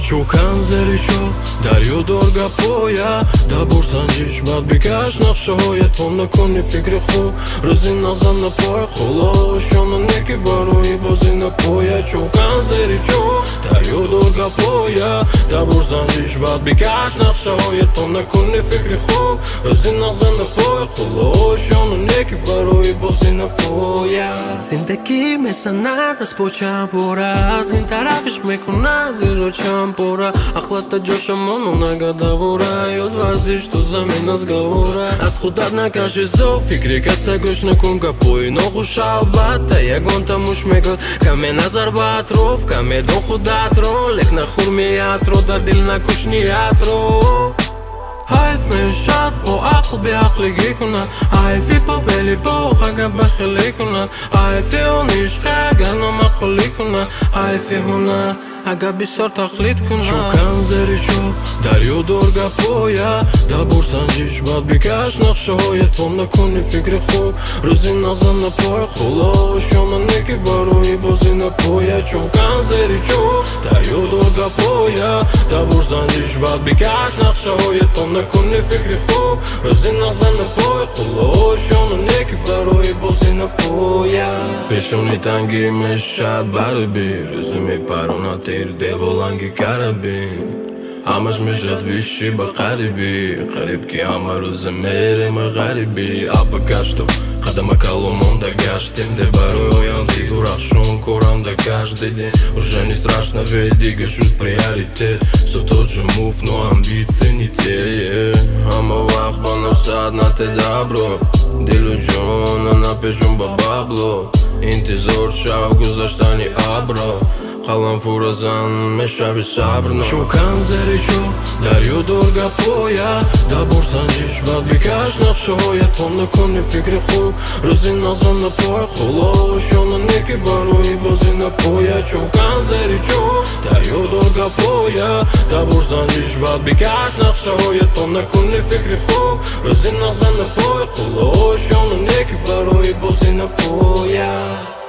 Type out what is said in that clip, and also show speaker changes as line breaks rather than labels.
Чукан зеричо, дарю дорга поя Да бурсанжиш бад бикаш нақшаҳоя То накуни фикри хуб рӯзи назан напоя Холошона неки барои бозӣ напоя Чукан зеричо, дарю дорга поя Да бурсанжиш бад бикаш нақшаҳоя То накуни фикри хуб рӯзи назан напоя Холошона неки барои бозӣ напоя
Зиндагӣ месанад аз поча пора Аз ин тарафиш мекунад дилро чампора Ахлата ҷошамону нагадавора Ёд варзиш ту замин аз гавора Аз худат накаши зо фикри каса гӯш накун гапои нохуш албатта Ягон тамуш мегӯд каме назар ба атроф Каме дон худатро лек нахур миятро Дар дил накуш ниятро Ҳайф мешад бо ақл беақлигӣ кунад Ҳайфи по бели бох агар бахилӣ кунад Ҳайфи он ишқи агар номақулӣ кунад Ҳайфи ҳунар агар бисёр тақлид кунад
Чукан зеричо, дарю дорга поя Да бурсанжиш бад бикаш нақшаҳоя То накуни фикри хуб рӯзи назан напоя Холошона неки барои бозӣ напоя Чукан зеричо, дарю дорга поя Да бурсанжиш бад бикаш нақшаҳоя То накуни фикри хуб рӯзи назан напоя Холошона неки барои бозӣ напоя Пешони танги мешад барби Рӯзи мепаронад деволанги карабин Ҳамаш мешад виши ба қариби Қариб ки ҳама рӯза мерем ғариби Апа гашту қадама калу монда гаштем Де барои оянди дурахшон корам да каждый день Уже не страшно, ведь дига шуд приоритет Всё тот же мув, но амбиции не те Ҳама вақт ба навсад на те добро Дилу ҷона напешон ба бабло Интизор шав гузаштани абро Қалам фуразан мешаби сабрно Чукан зеричо, дарю дорга поя Да бурсанжиш бад бикаш нақшаҳоя То накуни фикри хуб рӯзи назан напоя Холошона неки барои бозӣ напоя Чукан зеричо, дарю дорга поя Да бурсанжиш бад бикаш нақшаҳоя То накуни фикри хуб рӯзи назан напоя Холошона неки барои бозӣ напоя